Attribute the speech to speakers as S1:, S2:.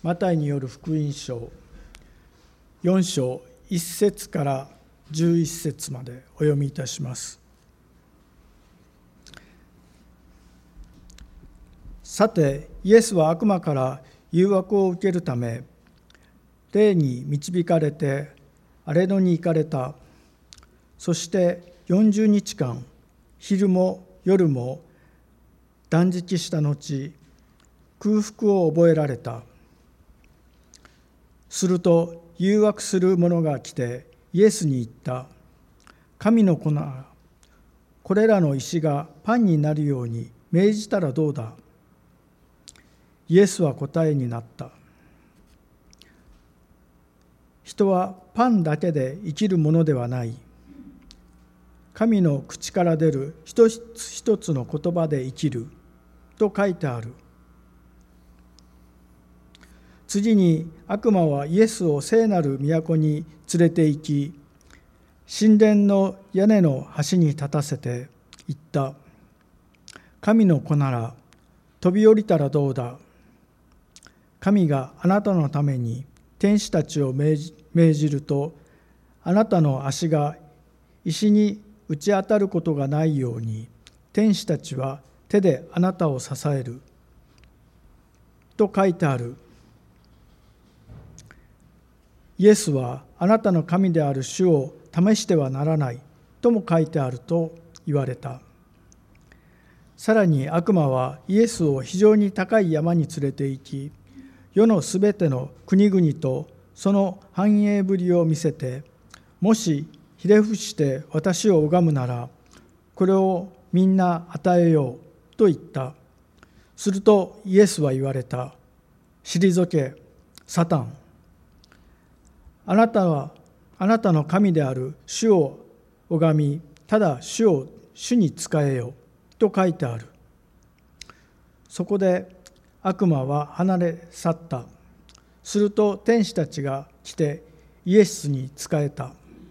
S1: マタイによる福音書4章1節から11節までお読みいたします。さて、イエスは悪魔から誘惑を受けるため、霊に導かれて荒野に行かれた。そして40日間、昼も夜も断食した後、空腹を覚えられた。すると誘惑する者が来てイエスに言った。神の子なら、これらの石がパンになるように命じたらどうだ。イエスは答えになった。人はパンだけで生きるものではない。神の口から出る一つ一つの言葉で生きると書いてある。次に悪魔はイエスを聖なる都に連れて行き、神殿の屋根の端に立たせて言った。神の子なら飛び降りたらどうだ。神があなたのために天使たちを命じると、あなたの足が石に打ち当たることがないように、天使たちは手であなたを支える。と書いてある。イエスはあなたの神である主を試してはならないとも書いてあると言われた。さらに悪魔はイエスを非常に高い山に連れて行き、世のすべての国々とその繁栄ぶりを見せて、もしひれ伏して私を拝むなら、これをみんな与えようと言った。するとイエスは言われた。退け、サタン。あなたの神である主を拝み、ただ主に仕えよと書いてある。そこで悪魔は離れ去った。すると天使たちが来てイエスに仕えた。